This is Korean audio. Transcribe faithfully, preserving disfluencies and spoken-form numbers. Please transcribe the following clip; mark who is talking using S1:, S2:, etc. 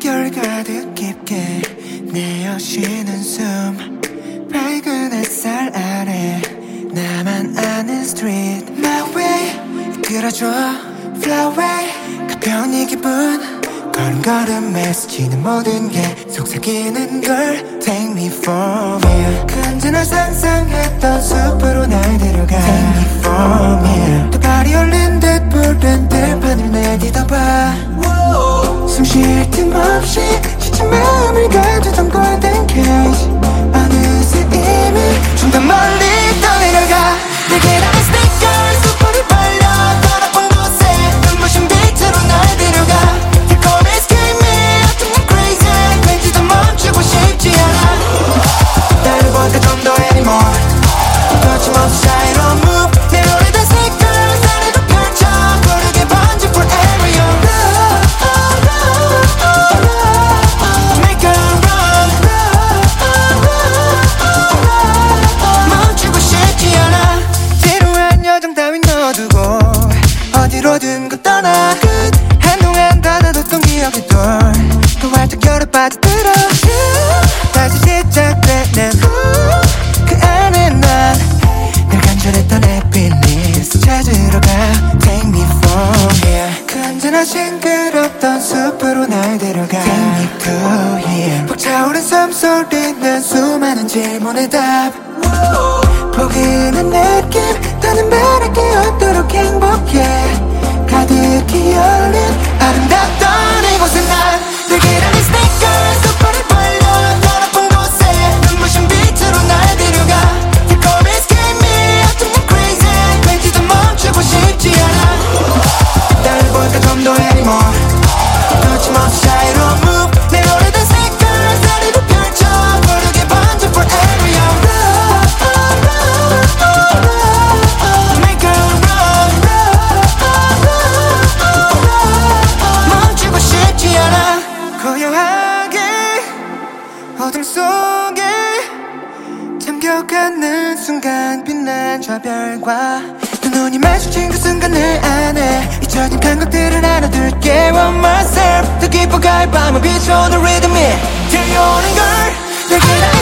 S1: 물결 가득 깊게 내어쉬는 숨, 밝은 햇살 아래 나만 아는 street my way 이끌어줘 fly away 가벼운 이 기분 걸음걸음에 스치는 모든 게 속삭이는 걸 take me for me 언제나 상상했던 숲으로 날 데려가 take me for me 또 발이 올린 듯 푸른 들판을 내딛어봐 숨 쉴 틈 없이 지친 마음을 가두던 golden cage 어느새 이미 좀 더 멀리 떠내려가 내게라는 스티커 숲을 벌려 걸어온 곳에 눈부신 빛으로 날 데려가 달콤히 scream me up to me crazy 왠지 더 멈추고 싶지 않아 나를 볼 때 좀 더 anymore 거침없이 사이로 move 내 오래된 색깔 다리로 펼쳐 고르게 번져 forever young make a run 멈추고 싶지 않아 지루한 여정 따윈 넣어두고 어디로든 그 떠나 끝 한동안 닫아뒀던 기억의 돌그 활짝 열어 빠져들어 다시 시작되는 그 안에 난 늘 간절했던 happiness 찾으러 가 take me from here 그 언제나 싱그럽던 숲으로 날 데려가 take me to here 벅차오른 숨소리는 수많은 질문의 답 포근한 느낌 더는 바랄 게 없도록 행복해 가득히 열린 아름답던 이곳에 난 내게라는 스티커 숲을 벌려 걸어온 곳에 눈부신 빛으로 날 데려가 달콤히 scream me up to me crazy 왠지 더 멈추고 싶지 않아 나를 볼까 좀 더 anymore 거침없이 사이로 move 내 오래된 색깔 다리로 펼쳐 고르게 번져 forever young make a run 멈추고 싶지 않아 고요하게 어둠 속에 잠겨가는 순간 빛난 저 별과 두 눈이 마주친 그 순간 내 안에 잊혀진 감각들을 안아둘게 One myself 더 깊어갈 밤을 비춰오는 리듬이 들려오는 걸 내게